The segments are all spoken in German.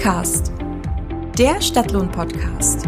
Podcast, der Stadtlohn-Podcast.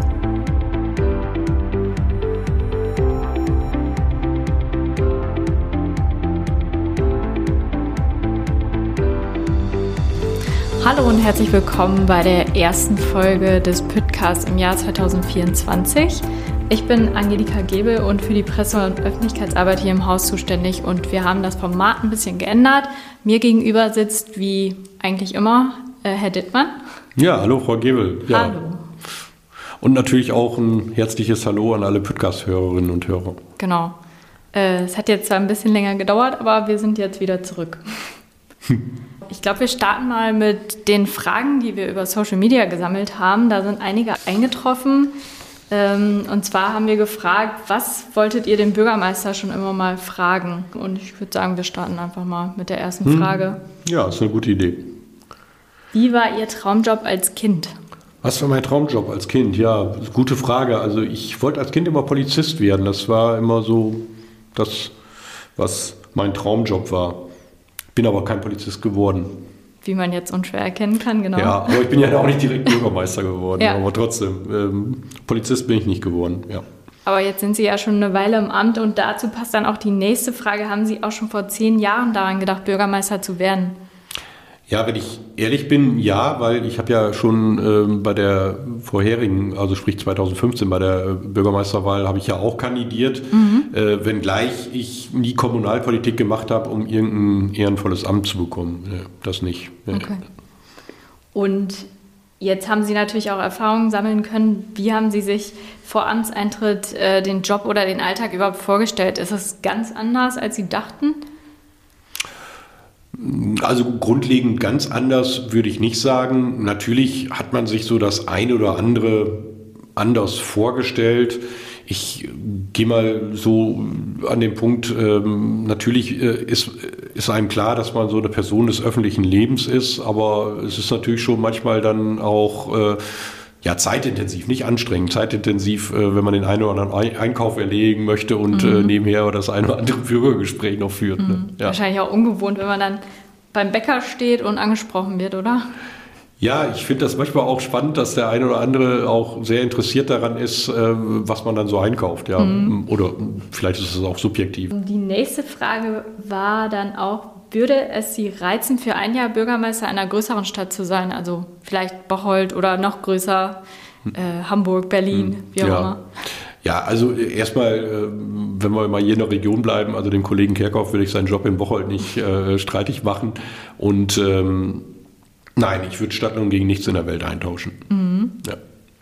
Hallo und herzlich willkommen bei der ersten Folge des Podcasts im Jahr 2024. Ich bin Angelika Gebel und für die Presse- und Öffentlichkeitsarbeit hier im Haus zuständig und wir haben das Format ein bisschen geändert. Mir gegenüber sitzt, wie eigentlich immer, Herr Dittmann. Ja, hallo Frau Gebel. Ja. Hallo. Und natürlich auch ein herzliches Hallo an alle Podcast-Hörerinnen und Hörer. Genau. Es hat jetzt zwar ein bisschen länger gedauert, aber wir sind jetzt wieder zurück. Ich glaube, wir starten mal mit den Fragen, die wir über Social Media gesammelt haben. Da sind einige eingetroffen. Und zwar haben wir gefragt, was wolltet ihr den Bürgermeister schon immer mal fragen? Und ich würde sagen, wir starten einfach mal mit der ersten Frage. Ja, ist eine gute Idee. Wie war Ihr Traumjob als Kind? Was war mein Traumjob als Kind? Ja, gute Frage. Also ich wollte als Kind immer Polizist werden. Das war immer so das, was mein Traumjob war. Bin aber kein Polizist geworden. Wie man jetzt unschwer erkennen kann, genau. Ja, aber ich bin ja auch nicht direkt Bürgermeister geworden. Ja. Aber trotzdem, Polizist bin ich nicht geworden, ja. Aber jetzt sind Sie ja schon eine Weile im Amt und dazu passt dann auch die nächste Frage. Haben Sie auch schon vor 10 Jahren daran gedacht, Bürgermeister zu werden? Ja, wenn ich ehrlich bin, ja, weil ich habe ja schon bei der vorherigen, also sprich 2015 bei der Bürgermeisterwahl, habe ich ja auch kandidiert, wenngleich ich nie Kommunalpolitik gemacht habe, um irgendein ehrenvolles Amt zu bekommen. Das nicht. Okay. Und jetzt haben Sie natürlich auch Erfahrungen sammeln können. Wie haben Sie sich vor Amtseintritt den Job oder den Alltag überhaupt vorgestellt? Ist es ganz anders, als Sie dachten? Also grundlegend ganz anders würde ich nicht sagen. Natürlich hat man sich so das eine oder andere anders vorgestellt. Ich gehe mal so an den Punkt, natürlich ist einem klar, dass man so eine Person des öffentlichen Lebens ist, aber es ist natürlich schon manchmal dann auch zeitintensiv, nicht anstrengend, zeitintensiv, wenn man den einen oder anderen Einkauf erledigen möchte und nebenher das eine oder andere Bürgergespräch noch führt. Ne? Ja. Wahrscheinlich auch ungewohnt, wenn man dann beim Bäcker steht und angesprochen wird, oder? Ja, ich finde das manchmal auch spannend, dass der eine oder andere auch sehr interessiert daran ist, was man dann so einkauft. Ja. Oder vielleicht ist es auch subjektiv. Die nächste Frage war dann auch, würde es Sie reizen, für ein Jahr Bürgermeister einer größeren Stadt zu sein? Also vielleicht Bocholt oder noch größer, Hamburg, Berlin, wie auch immer. Ja, also erstmal, wenn wir mal hier in der Region bleiben, also dem Kollegen Kerkhoff würde ich seinen Job in Bocholt nicht streitig machen. Und nein, ich würde Stadtlohn gegen nichts in der Welt eintauschen. Ja.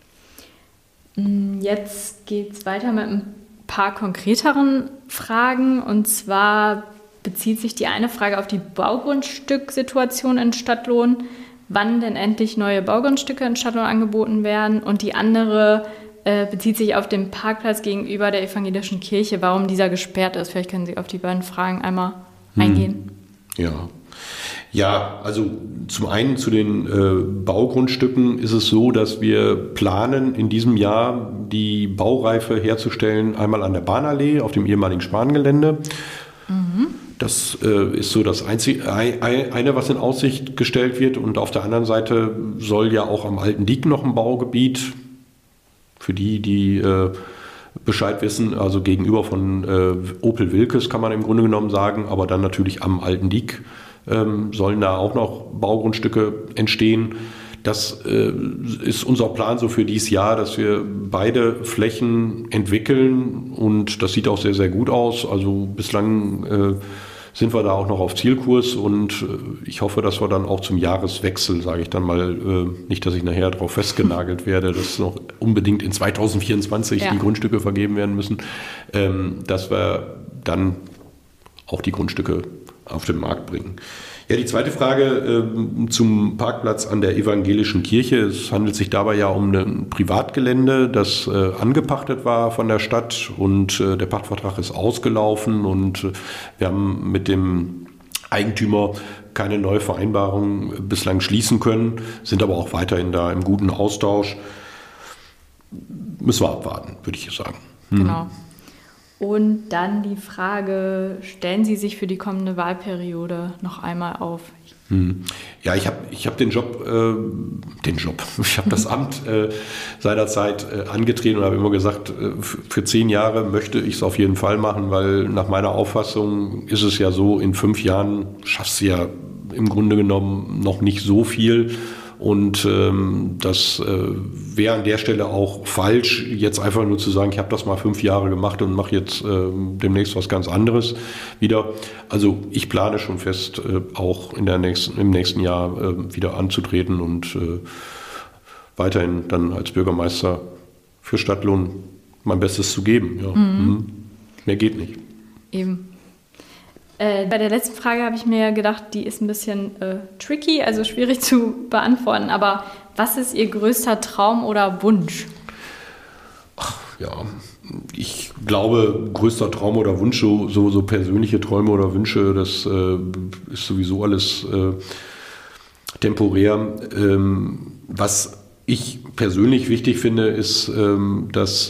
Jetzt geht es weiter mit ein paar konkreteren Fragen. Und zwar bezieht sich die eine Frage auf die Baugrundstückssituation in Stadtlohn, wann denn endlich neue Baugrundstücke in Stadtlohn angeboten werden. Und die andere bezieht sich auf den Parkplatz gegenüber der evangelischen Kirche, warum dieser gesperrt ist. Vielleicht können Sie auf die beiden Fragen einmal eingehen. Ja, also zum einen zu den Baugrundstücken ist es so, dass wir planen, in diesem Jahr die Baureife herzustellen, einmal an der Bahnallee auf dem ehemaligen Spangelände. Das ist so das einzige, eine, was in Aussicht gestellt wird. Und auf der anderen Seite soll ja auch am Alten Diek noch ein Baugebiet, für die Bescheid wissen, also gegenüber von Opel Wilkes kann man im Grunde genommen sagen, aber dann natürlich am Alten Diek sollen da auch noch Baugrundstücke entstehen. Das ist unser Plan so für dieses Jahr, dass wir beide Flächen entwickeln und das sieht auch sehr, sehr gut aus. Also bislang sind wir da auch noch auf Zielkurs und ich hoffe, dass wir dann auch zum Jahreswechsel, sage ich dann mal, nicht, dass ich nachher darauf festgenagelt werde, dass noch unbedingt in 2024 die Grundstücke vergeben werden müssen, dass wir dann auch die Grundstücke auf den Markt bringen. Ja, die zweite Frage zum Parkplatz an der evangelischen Kirche. Es handelt sich dabei ja um ein Privatgelände, das angepachtet war von der Stadt und der Pachtvertrag ist ausgelaufen und wir haben mit dem Eigentümer keine neue Vereinbarung bislang schließen können, sind aber auch weiterhin da im guten Austausch. Müssen wir abwarten, würde ich sagen. Genau. Und dann die Frage, stellen Sie sich für die kommende Wahlperiode noch einmal auf? Ja, ich hab ich habe das Amt seinerzeit angetreten und habe immer gesagt, für 10 Jahre möchte ich es auf jeden Fall machen, weil nach meiner Auffassung ist es ja so, in 5 Jahren schaffst du ja im Grunde genommen noch nicht so viel. Und das wäre an der Stelle auch falsch, jetzt einfach nur zu sagen, ich habe das mal 5 Jahre gemacht und mache jetzt demnächst was ganz anderes wieder. Also ich plane schon fest, auch im nächsten Jahr wieder anzutreten und weiterhin dann als Bürgermeister für Stadtlohn mein Bestes zu geben. Ja. Mehr geht nicht. Eben. Bei der letzten Frage habe ich mir gedacht, die ist ein bisschen tricky, also schwierig zu beantworten. Aber was ist Ihr größter Traum oder Wunsch? Ja, ich glaube, größter Traum oder Wunsch, so persönliche Träume oder Wünsche, das ist sowieso alles temporär. Was ich persönlich wichtig finde, ist, dass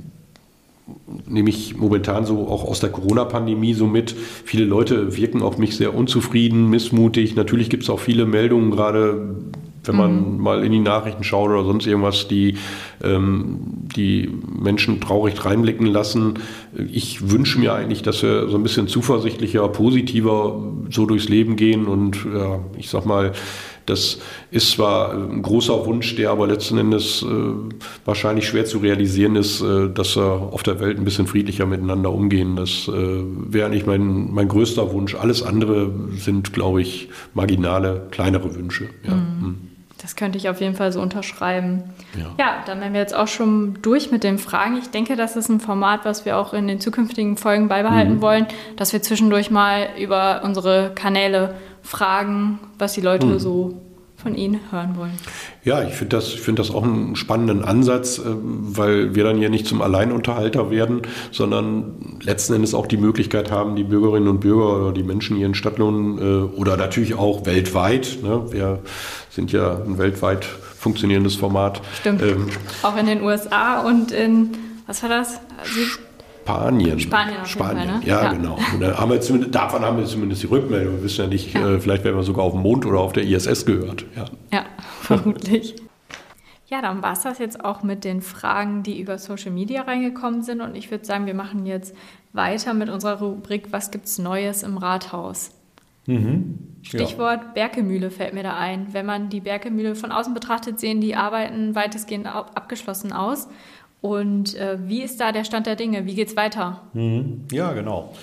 nehme ich momentan so auch aus der Corona-Pandemie so mit. Viele Leute wirken auf mich sehr unzufrieden, missmutig. Natürlich gibt es auch viele Meldungen, gerade wenn man mal in die Nachrichten schaut oder sonst irgendwas, die Menschen traurig reinblicken lassen. Ich wünsche mir eigentlich, dass wir so ein bisschen zuversichtlicher, positiver so durchs Leben gehen und ja, ich sag mal, das ist zwar ein großer Wunsch, der aber letzten Endes wahrscheinlich schwer zu realisieren ist, dass wir auf der Welt ein bisschen friedlicher miteinander umgehen. Das wäre eigentlich mein größter Wunsch. Alles andere sind, glaube ich, marginale, kleinere Wünsche. Ja. Das könnte ich auf jeden Fall so unterschreiben. Ja, dann wären wir jetzt auch schon durch mit den Fragen. Ich denke, das ist ein Format, was wir auch in den zukünftigen Folgen beibehalten wollen, dass wir zwischendurch mal über unsere Kanäle fragen, was die Leute so von Ihnen hören wollen. Ja, ich finde das auch einen spannenden Ansatz, weil wir dann ja nicht zum Alleinunterhalter werden, sondern letzten Endes auch die Möglichkeit haben, die Bürgerinnen und Bürger oder die Menschen hier in Stadtlohn oder natürlich auch weltweit, ne, wir sind ja ein weltweit funktionierendes Format. Stimmt, auch in den USA und in, was war das? Spanien, Fall, ne? Ja, genau. Und davon haben wir zumindest die Rückmeldung. Wir wissen ja nicht, vielleicht werden wir sogar auf dem Mond oder auf der ISS gehört. Ja, vermutlich. Ja, dann war es das jetzt auch mit den Fragen, die über Social Media reingekommen sind. Und ich würde sagen, wir machen jetzt weiter mit unserer Rubrik Was gibt's Neues im Rathaus? Stichwort Berkemühle fällt mir da ein. Wenn man die Berkemühle von außen betrachtet, sehen die Arbeiten weitestgehend abgeschlossen aus. Und wie ist da der Stand der Dinge? Wie geht's weiter? Ja, genau.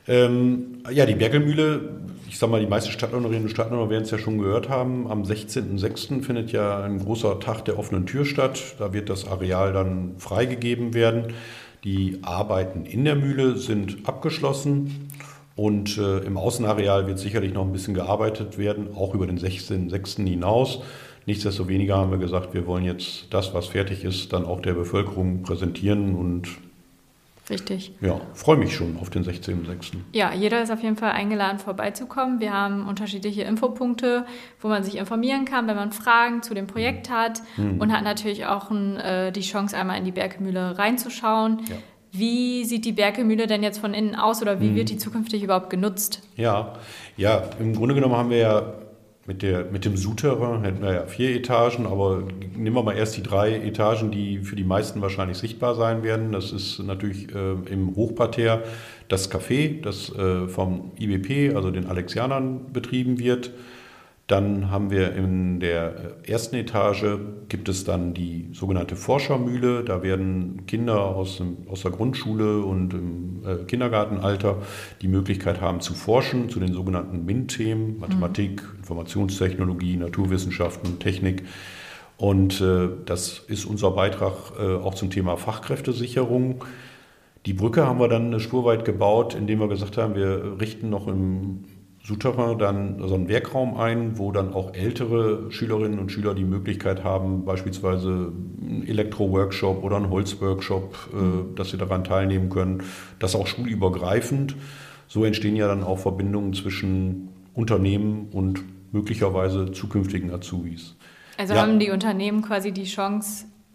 Die Berkelmühle, ich sag mal, die meisten Stadtlohnerinnen und Stadtlohner werden es ja schon gehört haben. Am 16.06. findet ja ein großer Tag der offenen Tür statt. Da wird das Areal dann freigegeben werden. Die Arbeiten in der Mühle sind abgeschlossen. Und im Außenareal wird sicherlich noch ein bisschen gearbeitet werden, auch über den 16.06. hinaus. Nichtsdestoweniger haben wir gesagt, wir wollen jetzt das, was fertig ist, dann auch der Bevölkerung präsentieren und richtig. Ja, freue mich schon auf den 16.06. Ja, jeder ist auf jeden Fall eingeladen, vorbeizukommen. Wir haben unterschiedliche Infopunkte, wo man sich informieren kann, wenn man Fragen zu dem Projekt hat und hat natürlich auch die Chance, einmal in die Berkemühle reinzuschauen. Ja. Wie sieht die Berkemühle denn jetzt von innen aus oder wie wird die zukünftig überhaupt genutzt? Ja, im Grunde genommen haben wir ja mit dem Souterrain hätten wir ja 4 Etagen, aber nehmen wir mal erst die 3 Etagen, die für die meisten wahrscheinlich sichtbar sein werden. Das ist natürlich im Hochparterre das Café, das vom IBP, also den Alexianern, betrieben wird. Dann haben wir in der ersten Etage gibt es dann die sogenannte Forschermühle. Da werden Kinder aus der Grundschule und im Kindergartenalter die Möglichkeit haben zu forschen zu den sogenannten MINT-Themen, Mathematik, Informationstechnologie, Naturwissenschaften, Technik. Und das ist unser Beitrag auch zum Thema Fachkräftesicherung. Die Brücke haben wir dann eine Spur weit gebaut, indem wir gesagt haben, wir richten noch im Souterrain dann so einen Werkraum ein, wo dann auch ältere Schülerinnen und Schüler die Möglichkeit haben, beispielsweise einen Elektro-Workshop oder einen Holz-Workshop, dass sie daran teilnehmen können. Das auch schulübergreifend. So entstehen ja dann auch Verbindungen zwischen Unternehmen und möglicherweise zukünftigen Azubis. Also haben die Unternehmen quasi die Chance,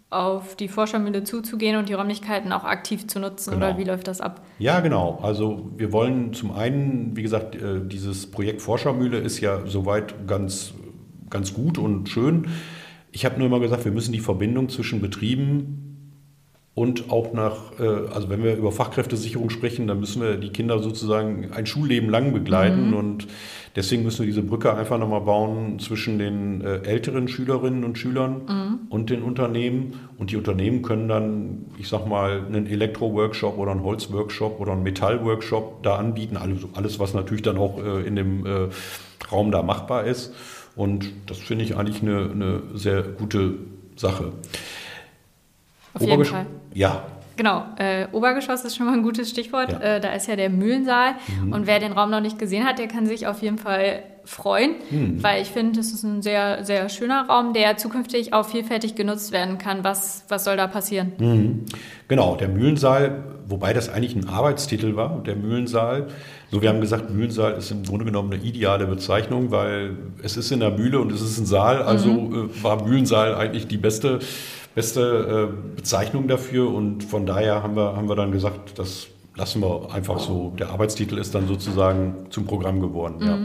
auf die Forschermühle zuzugehen und die Räumlichkeiten auch aktiv zu nutzen, Genau. oder wie läuft das ab? Ja, genau. Also wir wollen zum einen, wie gesagt, dieses Projekt Forschermühle ist ja soweit ganz gut und schön. Ich habe nur immer gesagt, wir müssen die Verbindung zwischen Betrieben und auch also wenn wir über Fachkräftesicherung sprechen, dann müssen wir die Kinder sozusagen ein Schulleben lang begleiten. Und deswegen müssen wir diese Brücke einfach nochmal bauen zwischen den älteren Schülerinnen und Schülern und den Unternehmen. Und die Unternehmen können dann, ich sag mal, einen Elektro-Workshop oder einen Holz-Workshop oder einen Metall-Workshop da anbieten. Alles, was natürlich dann auch in dem Raum da machbar ist. Und das finde ich eigentlich eine sehr gute Sache. Auf jeden Fall. Ja. Genau, Obergeschoss ist schon mal ein gutes Stichwort. Ja. Da ist ja der Mühlensaal. Und wer den Raum noch nicht gesehen hat, der kann sich auf jeden Fall freuen, weil ich finde, das ist ein sehr, sehr schöner Raum, der zukünftig auch vielfältig genutzt werden kann. Was soll da passieren? Genau, der Mühlensaal, wobei das eigentlich ein Arbeitstitel war, der Mühlensaal. So, wir haben gesagt, Mühlensaal ist im Grunde genommen eine ideale Bezeichnung, weil es ist in der Mühle und es ist ein Saal, also war Mühlensaal eigentlich die beste Bezeichnung dafür, und von daher haben wir dann gesagt, das lassen wir einfach so. Der Arbeitstitel ist dann sozusagen zum Programm geworden. Ja.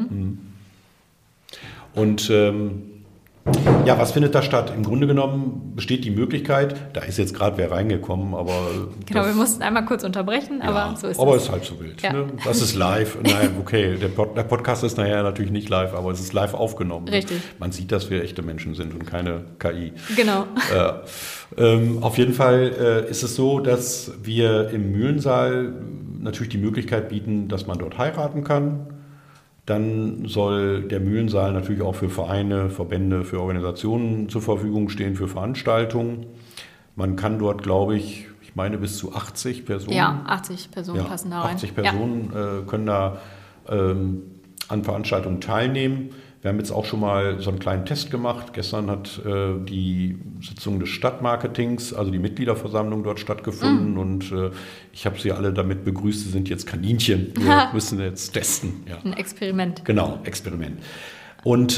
Und ja, was findet da statt? Im Grunde genommen besteht die Möglichkeit, da ist jetzt gerade wer reingekommen, aber... Genau, wir mussten einmal kurz unterbrechen, aber so ist es. Aber es ist halb so wild. Ja. Ne? Das ist live. Nein, okay, der Podcast ist nachher natürlich nicht live, aber es ist live aufgenommen. Richtig. Man sieht, dass wir echte Menschen sind und keine KI. Genau. Auf jeden Fall ist es so, dass wir im Mühlensaal natürlich die Möglichkeit bieten, dass man dort heiraten kann. Dann soll der Mühlensaal natürlich auch für Vereine, Verbände, für Organisationen zur Verfügung stehen, für Veranstaltungen. Man kann dort, glaube ich meine bis zu 80 Personen. Ja, 80 Personen passen da rein. 80 Personen können da an Veranstaltungen teilnehmen. Wir haben jetzt auch schon mal so einen kleinen Test gemacht. Gestern hat die Sitzung des Stadtmarketings, also die Mitgliederversammlung dort stattgefunden. Und ich habe sie alle damit begrüßt, sie sind jetzt Kaninchen. Wir müssen jetzt testen. Ja. Ein Experiment. Genau, Experiment. Und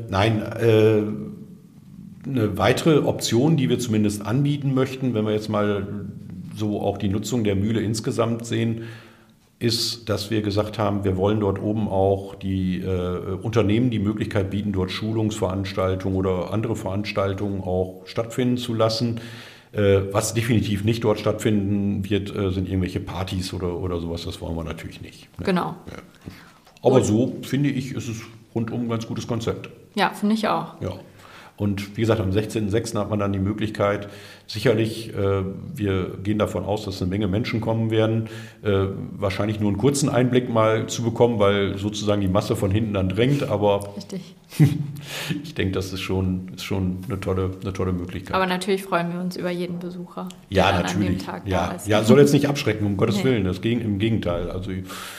eine weitere Option, die wir zumindest anbieten möchten, wenn wir jetzt mal so auch die Nutzung der Mühle insgesamt sehen, ist, dass wir gesagt haben, wir wollen dort oben auch die Unternehmen die Möglichkeit bieten, dort Schulungsveranstaltungen oder andere Veranstaltungen auch stattfinden zu lassen. Was definitiv nicht dort stattfinden wird, sind irgendwelche Partys oder sowas. Das wollen wir natürlich nicht. Ne? Genau. Ja. Aber so, finde ich, ist es rundum ein ganz gutes Konzept. Ja, finde ich auch. Ja. Und wie gesagt, am 16.06. hat man dann die Möglichkeit, sicherlich, wir gehen davon aus, dass eine Menge Menschen kommen werden, wahrscheinlich nur einen kurzen Einblick mal zu bekommen, weil sozusagen die Masse von hinten dann drängt, aber Richtig. ich denke, das ist schon eine tolle Möglichkeit. Aber natürlich freuen wir uns über jeden Besucher, der ja, dann natürlich. an dem Tag Ja, da ist. ja, soll jetzt nicht abschrecken, um Gottes Nee. Willen, im Gegenteil. Also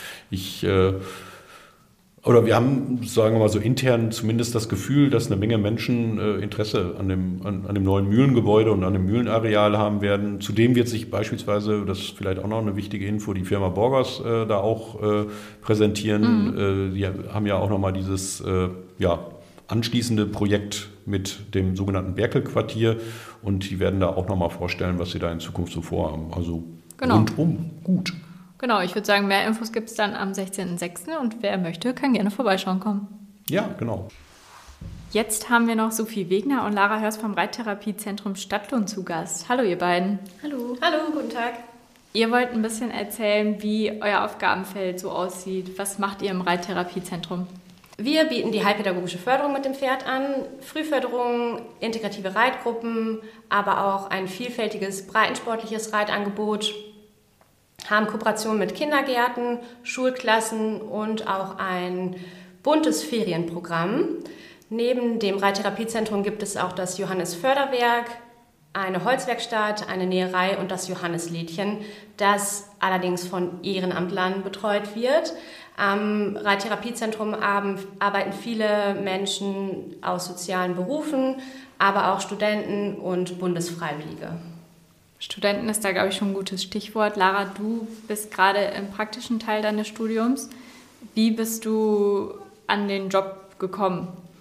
oder wir haben, sagen wir mal so intern zumindest das Gefühl, dass eine Menge Menschen Interesse an dem neuen Mühlengebäude und an dem Mühlenareal haben werden. Zudem wird sich beispielsweise, das ist vielleicht auch noch eine wichtige Info, die Firma Borgers da auch präsentieren. Die haben ja auch nochmal dieses anschließende Projekt mit dem sogenannten Berkel-Quartier, und die werden da auch nochmal vorstellen, was sie da in Zukunft so vorhaben. Also Genau. rundum gut. Genau, ich würde sagen, mehr Infos gibt es dann am 16.06. und wer möchte, kann gerne vorbeischauen kommen. Ja, genau. Jetzt haben wir noch Sophie Wegner und Lara Hörs vom Reittherapiezentrum Stadtlohn zu Gast. Hallo ihr beiden. Hallo. Hallo, guten Tag. Ihr wollt ein bisschen erzählen, wie euer Aufgabenfeld so aussieht. Was macht ihr im Reittherapiezentrum? Wir bieten die heilpädagogische Förderung mit dem Pferd an, Frühförderung, integrative Reitgruppen, aber auch ein vielfältiges breitensportliches Reitangebot, haben Kooperationen mit Kindergärten, Schulklassen und auch ein buntes Ferienprogramm. Neben dem Reittherapiezentrum gibt es auch das Johannes-Förderwerk, eine Holzwerkstatt, eine Näherei und das Johanneslädchen, das allerdings von Ehrenamtlern betreut wird. Am Reittherapiezentrum arbeiten viele Menschen aus sozialen Berufen, aber auch Studenten und Bundesfreiwillige. Studenten ist da, glaube ich, schon ein gutes Stichwort. Lara, du bist gerade im praktischen Teil deines Studiums. Wie bist du an den Job gekommen?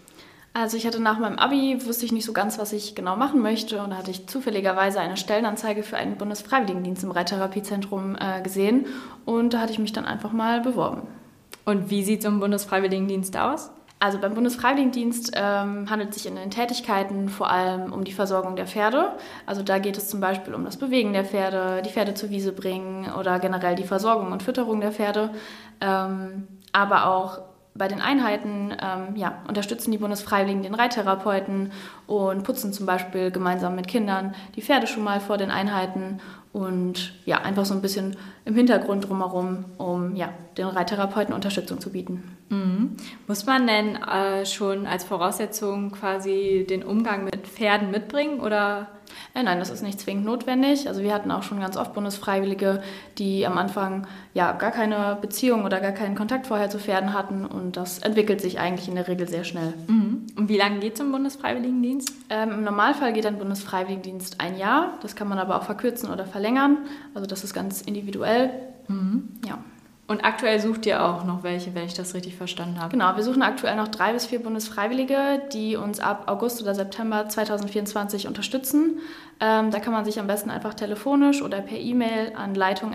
Also ich hatte nach meinem Abi, wusste ich nicht so ganz, was ich genau machen möchte. Und da hatte ich zufälligerweise eine Stellenanzeige für einen Bundesfreiwilligendienst im Reittherapiezentrum gesehen. Und da hatte ich mich dann einfach mal beworben. Und wie sieht so ein Bundesfreiwilligendienst aus? Also beim Bundesfreiwilligendienst handelt es sich in den Tätigkeiten vor allem um die Versorgung der Pferde. Also da geht es zum Beispiel um das Bewegen der Pferde, die Pferde zur Wiese bringen oder generell die Versorgung und Fütterung der Pferde. Aber auch bei den Einheiten unterstützen die Bundesfreiwilligen den Reittherapeuten und putzen zum Beispiel gemeinsam mit Kindern die Pferde schon mal vor den Einheiten und ja, einfach so ein bisschen im Hintergrund drumherum, um den Reittherapeuten Unterstützung zu bieten. Mhm. Muss man denn schon als Voraussetzung quasi den Umgang mit Pferden mitbringen oder? Nein, das ist nicht zwingend notwendig. Also wir hatten auch schon ganz oft Bundesfreiwillige, die am Anfang gar keine Beziehung oder gar keinen Kontakt vorher zu Pferden hatten und das entwickelt sich eigentlich in der Regel sehr schnell. Mhm. Und wie lange geht es im Bundesfreiwilligendienst? Im Normalfall geht ein Bundesfreiwilligendienst 1 Jahr. Das kann man aber auch verkürzen oder verlängern. Also das ist ganz individuell. Mhm. Ja. Und aktuell sucht ihr auch noch welche, wenn ich das richtig verstanden habe? Genau, wir suchen aktuell noch 3 bis 4 Bundesfreiwillige, die uns ab August oder September 2024 unterstützen. Da kann man sich am besten einfach telefonisch oder per E-Mail an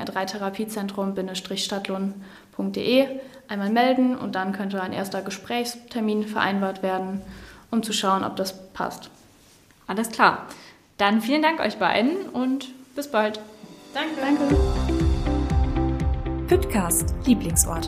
leitung@reittherapiezentrum-stadtlohn.de einmal melden und dann könnte ein erster Gesprächstermin vereinbart werden, um zu schauen, ob das passt. Alles klar. Dann vielen Dank euch beiden und bis bald. Danke. Püttcast Lieblingsorte.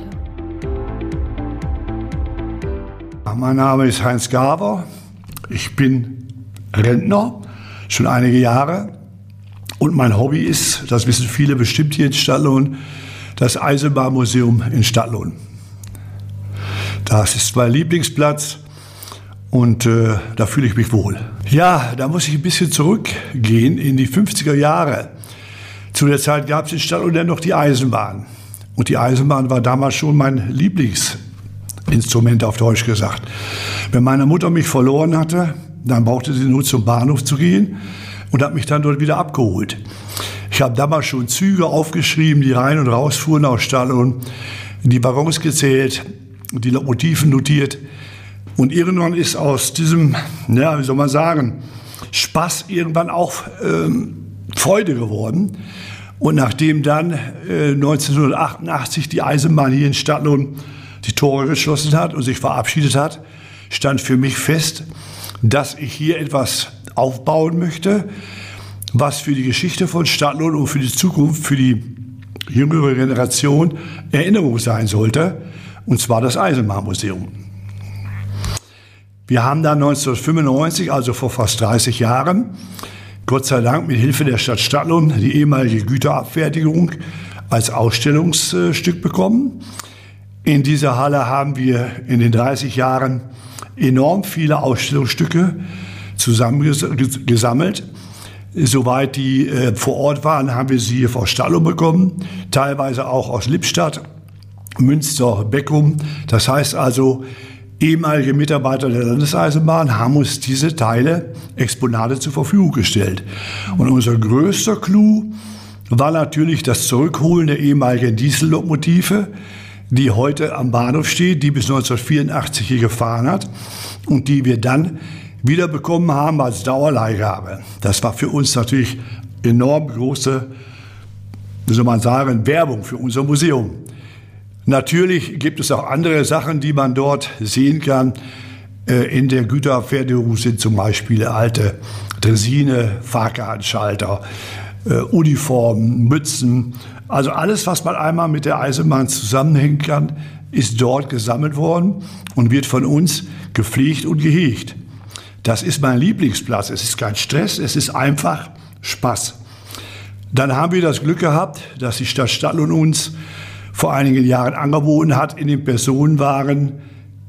Mein Name ist Heinz Gaber. Ich bin Rentner, schon einige Jahre. Und mein Hobby ist, das wissen viele bestimmt hier in Stadtlohn, das Eisenbahnmuseum in Stadtlohn. Das ist mein Lieblingsplatz und da fühle ich mich wohl. Ja, da muss ich ein bisschen zurückgehen in die 50er Jahre. Zu der Zeit gab es in Stadtlohn ja noch die Eisenbahn. Und die Eisenbahn war damals schon mein Lieblingsinstrument, auf Deutsch gesagt. Wenn meine Mutter mich verloren hatte, dann brauchte sie nur zum Bahnhof zu gehen und hat mich dann dort wieder abgeholt. Ich habe damals schon Züge aufgeschrieben, die rein und raus fuhren aus Stadtlohn, die Waggons gezählt, die Lokomotiven notiert. Und irgendwann ist aus diesem, wie soll man sagen, Spaß irgendwann auch Freude geworden. Und nachdem dann 1988 die Eisenbahn hier in Stadtlohn die Tore geschlossen hat und sich verabschiedet hat, stand für mich fest, dass ich hier etwas aufbauen möchte, was für die Geschichte von Stadtlohn und für die Zukunft, für die jüngere Generation Erinnerung sein sollte, und zwar das Eisenbahnmuseum. Wir haben dann 1995, also vor fast 30 Jahren, Gott sei Dank mit Hilfe der Stadt Stadtlohn die ehemalige Güterabfertigung als Ausstellungsstück bekommen. In dieser Halle haben wir in den 30 Jahren enorm viele Ausstellungsstücke zusammengesammelt. Soweit die vor Ort waren, haben wir sie hier aus Stadtlohn bekommen, teilweise auch aus Lippstadt, Münster, Beckum. Das heißt also, ehemalige Mitarbeiter der Landeseisenbahn haben uns diese Teile, Exponate zur Verfügung gestellt. Und unser größter Clou war natürlich das Zurückholen der ehemaligen Diesellokomotive, die heute am Bahnhof steht, die bis 1984 hier gefahren hat und die wir dann wieder bekommen haben als Dauerleihgabe. Das war für uns natürlich enorm große, wie soll man sagen, Werbung für unser Museum. Natürlich gibt es auch andere Sachen, die man dort sehen kann. In der Güterabfertigung sind zum Beispiel alte Dresine, Fahrkartenschalter, Uniformen, Mützen. Also alles, was man einmal mit der Eisenbahn zusammenhängen kann, ist dort gesammelt worden und wird von uns gepflegt und gehegt. Das ist mein Lieblingsplatz. Es ist kein Stress, es ist einfach Spaß. Dann haben wir das Glück gehabt, dass die Stadt Stadtlohn uns vor einigen Jahren angeboten hat, in den Personenwagen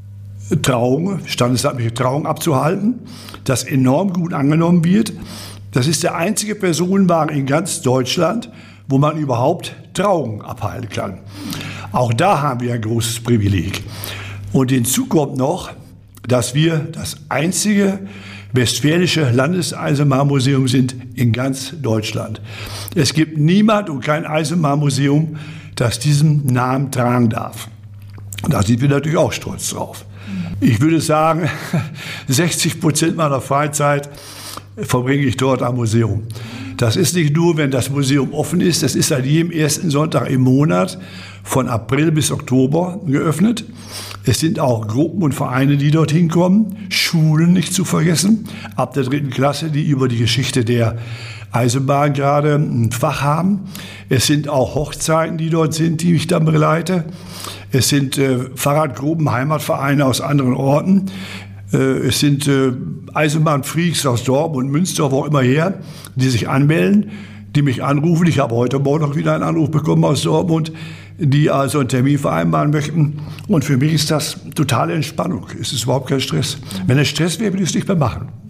standesamtliche Trauung abzuhalten, das enorm gut angenommen wird. Das ist der einzige Personenwagen in ganz Deutschland, wo man überhaupt Trauungen abhalten kann. Auch da haben wir ein großes Privileg. Und hinzu kommt noch, dass wir das einzige westfälische Landeseisenbahnmuseum sind in ganz Deutschland. Es gibt niemand und kein Eisenbahnmuseum, das diesen Namen tragen darf. Da sind wir natürlich auch stolz drauf. Ich würde sagen, 60% meiner Freizeit verbringe ich dort am Museum. Das ist nicht nur, wenn das Museum offen ist, das ist an jedem ersten Sonntag im Monat von April bis Oktober geöffnet. Es sind auch Gruppen und Vereine, die dorthin kommen, Schulen nicht zu vergessen, ab der 3. Klasse, die über die Geschichte der Eisenbahn gerade ein Fach haben. Es sind auch Hochzeiten, die dort sind, die ich dann begleite. Es sind Fahrradgruppen, Heimatvereine aus anderen Orten. Es sind Eisenbahnfreaks aus Dortmund und Münster, wo auch immer her, die sich anmelden, die mich anrufen. Ich habe heute Morgen noch wieder einen Anruf bekommen aus Dortmund, die also einen Termin vereinbaren möchten. Und für mich ist das totale Entspannung. Es ist überhaupt kein Stress. Wenn es Stress wäre, würde ich es nicht mehr machen.